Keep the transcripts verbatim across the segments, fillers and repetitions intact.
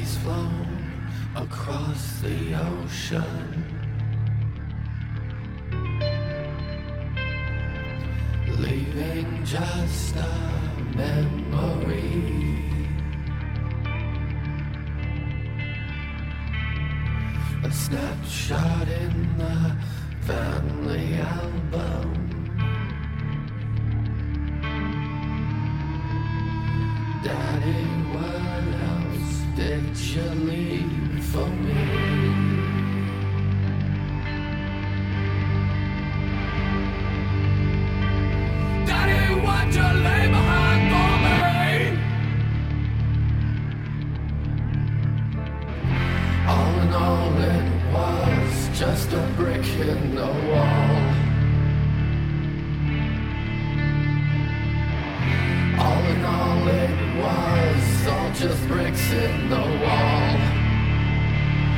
He's flown across the ocean, leaving just a memory. A snapshot in the family album. Daddy, what else did you leave for me? Daddy, what you leave behind for me? All in all, it was just a brick in the wall. All in all, it was all just bricks in the wall.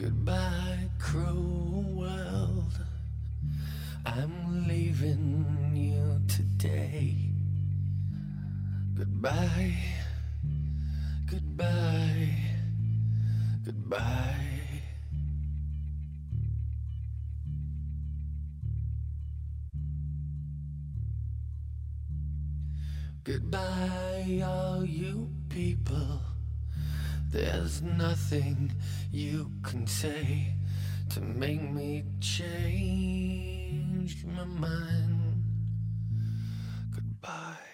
Goodbye, cruel world. I'm leaving you today. Goodbye, goodbye, goodbye. Goodbye, all you people. There's nothing you can say to make me change my mind. Goodbye.